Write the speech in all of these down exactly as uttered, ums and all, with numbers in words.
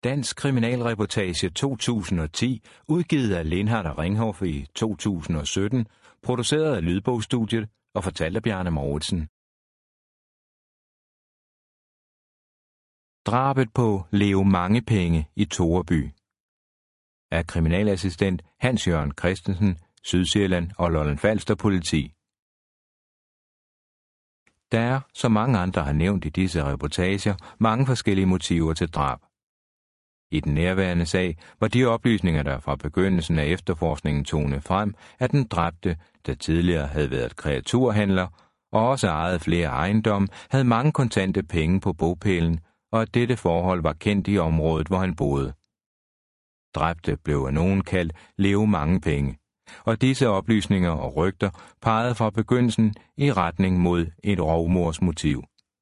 Dansk Kriminalreportage to tusind og ti, udgivet af Lindhardt og Ringhof i to tusind og sytten, produceret af Lydbogstudiet og fortalt af Bjarne Mouridsen. Drabet på Leo Mangepenge i Toreby af kriminalassistent Hans-Jørgen Christensen, Sydsjælland og Lolland-Falster Politi. Der er, som mange andre har nævnt i disse reportager, mange forskellige motiver til drab. I den nærværende sag var de oplysninger, der fra begyndelsen af efterforskningen tonede frem, at den dræbte, der tidligere havde været kreaturhandler og også ejede flere ejendomme, havde mange kontante penge på bopælen, og at dette forhold var kendt i området, hvor han boede. Dræbte blev af nogen kaldt Leo Mangepenge, og disse oplysninger og rygter pegede fra begyndelsen i retning mod et rovmordsmotiv.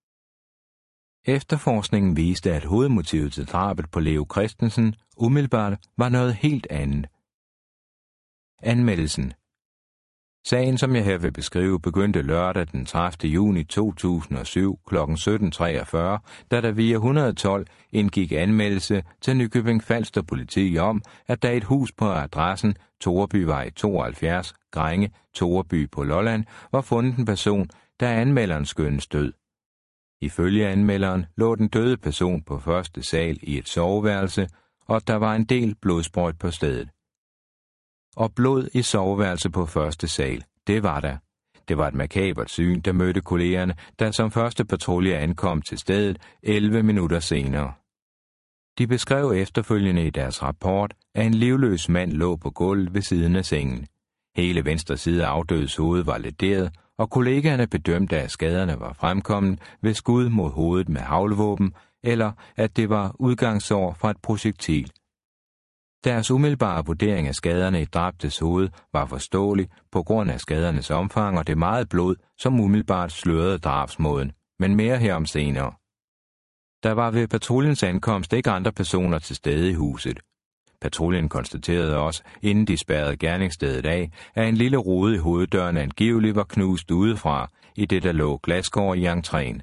Efterforskningen viste, at hovedmotivet til drabet på Leo Christensen umiddelbart var noget helt andet. Anmeldelsen. Sagen, som jeg her vil beskrive, begyndte lørdag den tredivte juni to tusind og syv kl. sytten treogfyrre, da der via et hundrede og tolv indgik anmeldelse til Nykøbing Falster Politi om, at der i et hus på adressen Torebyvej tooghalvfjerds, Grænge, Toreby på Lolland, var fundet en person, der anmelderen skønnes død. Ifølge anmelderen lå den døde person på første sal i et soveværelse, og der var en del blodsprøjt på stedet. Og blod i soveværelse på første sal, det var der. Det var et makabert syn, der mødte kollegerne, der som første patrulje ankom til stedet elleve minutter senere. De beskrev efterfølgende i deres rapport, at en livløs mand lå på gulvet ved siden af sengen. Hele venstre side af afdødes hoved var lederet, og kollegaerne bedømte, at skaderne var fremkommet ved skud mod hovedet med haglvåben, eller at det var udgangssår fra et projektil. Deres umiddelbare vurdering af skaderne i dræbtes hoved var forståelig på grund af skadernes omfang og det meget blod, som umiddelbart slørede drabsmåden, men mere herom senere. Der var ved patruljens ankomst ikke andre personer til stede i huset. Patruljen konstaterede også, inden de spærrede gerningsstedet af, at en lille rude i hoveddøren angiveligt var knust udefra, i det der lå glaskår i entréen.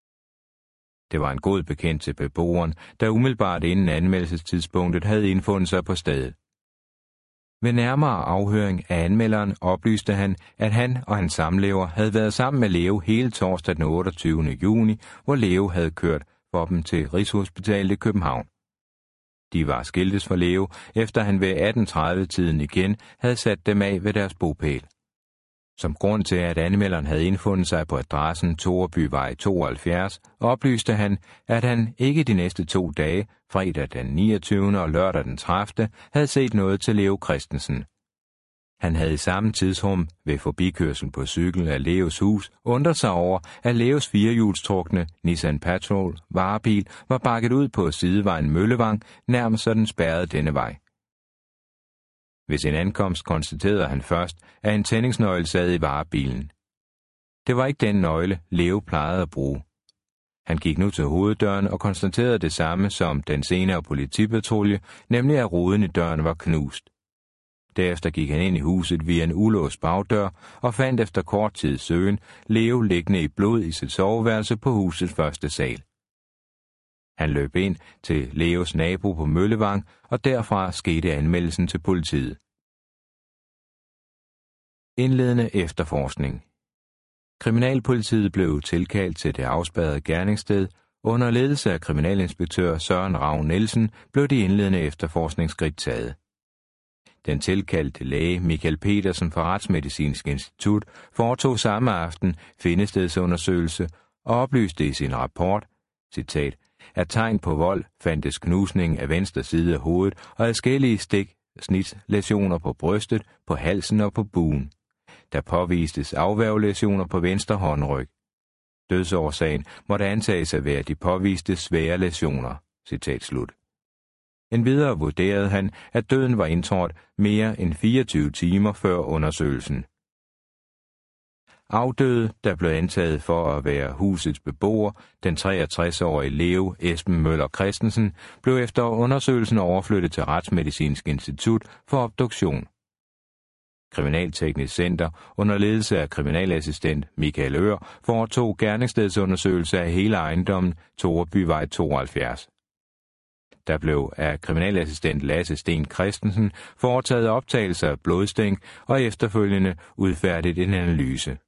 Det var en god bekendt til beboeren, der umiddelbart inden anmeldelsestidspunktet havde indfundet sig på stedet. Ved nærmere afhøring af anmelderen oplyste han, at han og hans samlever havde været sammen med Leo hele torsdag den otteogtyvende juni, hvor Leo havde kørt for dem til Rigshospitalet i København. De var skiltes for Leo, efter han ved atten tredive-tiden igen havde sat dem af ved deres bopæl. Som grund til, at anmelderen havde indfundet sig på adressen Torebyvej tooghalvfjerds, oplyste han, at han ikke de næste to dage, fredag den niogtyvende og lørdag den tredivte, havde set noget til Leo Christensen. Han havde i samme tidsrum ved forbikørsel på cykel af Leos hus undret sig over, at Leos firehjulstrukne Nissan Patrol varebil var bakket ud på sidevejen Møllevang, nærmest så den spærrede denne vej. Ved sin ankomst konstaterede han først, at en tændingsnøgle sad i varebilen. Det var ikke den nøgle, Leo plejede at bruge. Han gik nu til hoveddøren og konstaterede det samme som den senere politipatrulje, nemlig at ruden i døren var knust. Derefter gik han ind i huset via en ulåst bagdør og fandt efter kort tid søgen Leo liggende i blod i sit soveværelse på husets første sal. Han løb ind til Leos nabo på Møllevang, og derfra skete anmeldelsen til politiet. Indledende efterforskning. Kriminalpolitiet blev tilkaldt til det afspærrede gerningssted. Under ledelse af kriminalinspektør Søren Ravn Nielsen blev de indledende efterforskningsskridt taget. Den tilkaldte læge Michael Petersen fra Retsmedicinsk Institut foretog samme aften findestedsundersøgelse og oplyste i sin rapport, citat, at tegn på vold fandtes knusning af venstre side af hovedet og adskillige stik, snitslæsioner på brystet, på halsen og på bugen. Der påvistes afværgelæsioner på venstre håndryg. Dødsårsagen måtte antages at være de påviste svære læsioner, citat slut. Endvidere vurderede han, at døden var indtrådt mere end fireogtyve timer før undersøgelsen. Afdøde, der blev antaget for at være husets beboer, den treogtres-årige Leo Esben Møller Christensen, blev efter undersøgelsen overflyttet til Retsmedicinsk Institut for obduktion. Kriminalteknisk Center under ledelse af kriminalassistent Michael Ør foretog gerningsstedsundersøgelse af hele ejendommen Torebyvej tooghalvfjerds. Der blev af kriminalassistent Lasse Sten Christensen foretaget optagelser af blodstænk og efterfølgende udfærdigt en analyse.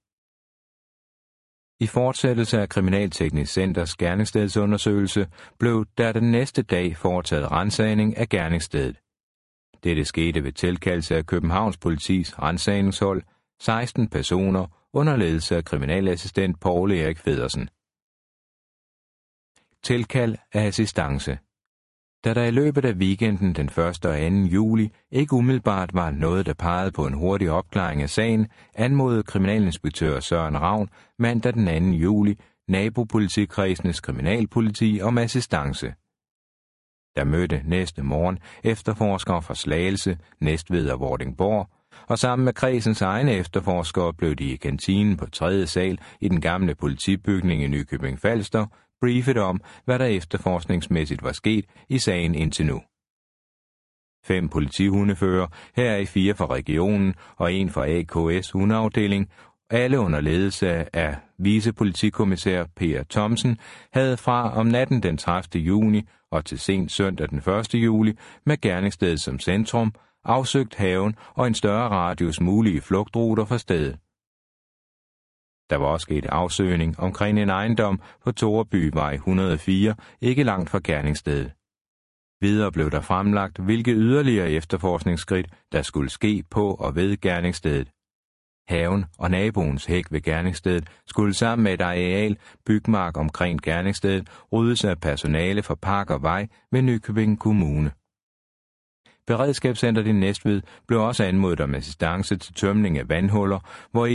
I fortsættelse af Kriminalteknisk Centers gerningsstedsundersøgelse blev der den næste dag foretaget ransagning af gerningsstedet. Dette skete ved tilkaldelse af Københavns Politis ransagningshold, seksten personer under ledelse af kriminalassistent Poul Erik Feddersen. Tilkald af assistance. Da der i løbet af weekenden den første og anden juli ikke umiddelbart var noget, der pegede på en hurtig opklaring af sagen, anmodede kriminalinspektør Søren Ravn mandag den anden juli nabopolitikredsenes kriminalpoliti om assistance. Der mødte næste morgen efterforskere fra Slagelse, Næstved og Vordingborg, og sammen med kredsens egne efterforskere blev de i kantinen på tredje sal i den gamle politibygning i Nykøbing Falster briefet om, hvad der efterforskningsmæssigt var sket i sagen indtil nu. Fem politihundefører, heraf fire fra regionen og en fra A K S hundeafdeling, alle under ledelse af vicepolitikommissær Per Thomsen, havde fra om natten den tredivte juni og til sent søndag den første juli med gerningsstedet som centrum, afsøgt haven og en større radius mulige flugtruter fra stedet. Der var også sket afsøgning omkring en ejendom på Torbyvej et hundrede og fire, ikke langt fra gerningsstedet. Videre blev der fremlagt, hvilke yderligere efterforskningsskridt, der skulle ske på og ved gerningsstedet. Haven og naboens hæk ved gerningsstedet skulle sammen med et areal bygmark omkring gerningsstedet ryddes af personale fra Park og Vej ved Nykøbing Kommune. Beredskabscentret i Næstved blev også anmodet om assistance til tømning af vandhuller, hvor